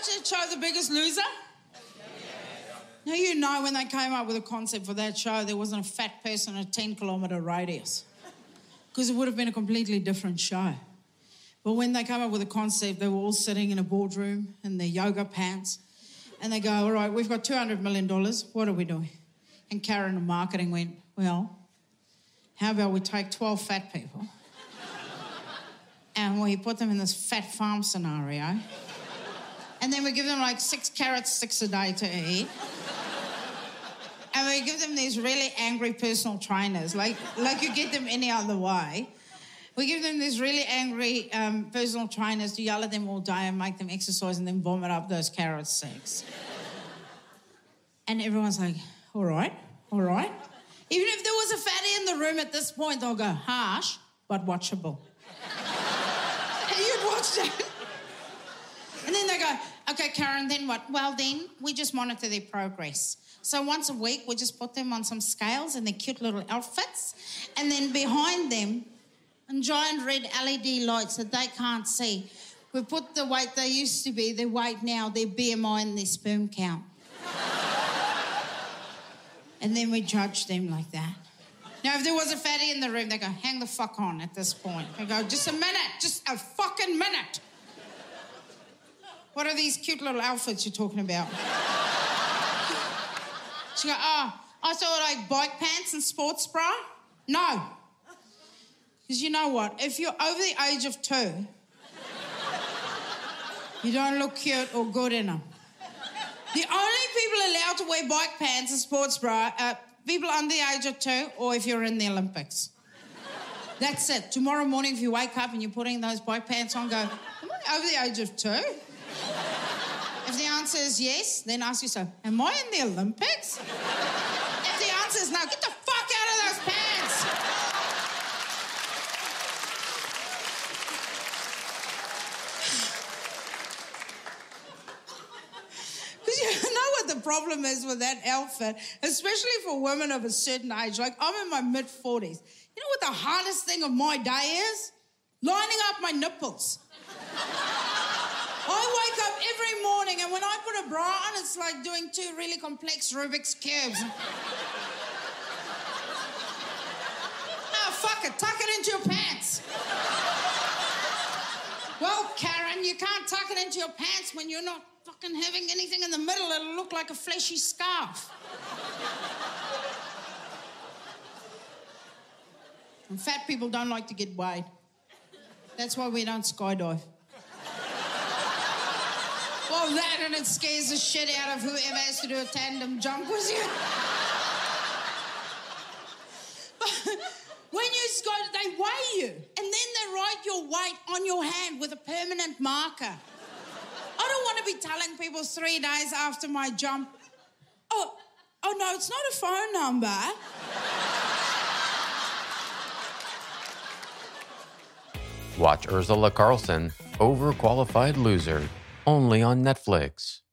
watch that show, The Biggest Loser? Now, you know when they came up with a concept for that show, there wasn't a fat person in a 10-kilometre radius because it would have been a completely different show. But when they came up with a concept, they were all sitting in a boardroom in their yoga pants and they go, all right, we've got $200 million. What are we doing? And Karen in marketing went, well, how about we take 12 fat people and we put them in this fat farm scenario and then we give them like 6 carrot sticks a day to eat. And we give them these really angry personal trainers, like you get them any other way. We give them these really angry personal trainers to yell at them all day and make them exercise and then vomit up those carrot sticks. And everyone's like, all right. Even if there was a fatty in the room at this point, they'll go, harsh, but watchable. And you'd watch that. And then they go, okay, Karen, then what? Well, then we just monitor their progress. So once a week, we just put them on some scales in their cute little outfits. And then behind them, in giant red LED lights that they can't see, we put the weight they used to be, their weight now, their BMI and their sperm count. And then we judge them like that. Now, if there was a fatty in the room, they go, hang the fuck on at this point. They go, just a minute, just a fucking minute. What are these cute little outfits you're talking about? She go, oh, I thought like bike pants and sports bra. No. Because you know what? If you're over the age of 2, you don't look cute or good in them. The only people allowed to wear bike pants and sports bra are people under the age of 2 or if you're in the Olympics. That's it. Tomorrow morning, if you wake up and you're putting those bike pants on, go, am I over the age of 2? If the answer is yes, then ask yourself, am I in the Olympics? If the answer is no, get the fuck out of those pants. Because you know what the problem is with that outfit, especially for women of a certain age. Like, I'm in my mid-40s. You know what the hardest thing of my day is? Lining up my nipples. I wake up every morning and when I put a bra on, it's like doing 2 really complex Rubik's Cubes. Oh, fuck it, tuck it into your pants. Well, Karen, you can't tuck it into your pants when you're not fucking having anything in the middle. It'll look like a fleshy scarf. And fat people don't like to get weighed. That's why we don't skydive. Well, that and it scares the shit out of whoever has to do a tandem jump with you. When you skydive, they weigh you. And then they write your weight on your hand with a permanent marker. I don't want to be telling people 3 days after my jump, oh no, it's not a phone number. Watch Ursula Carlson, Overqualified Loser, only on Netflix.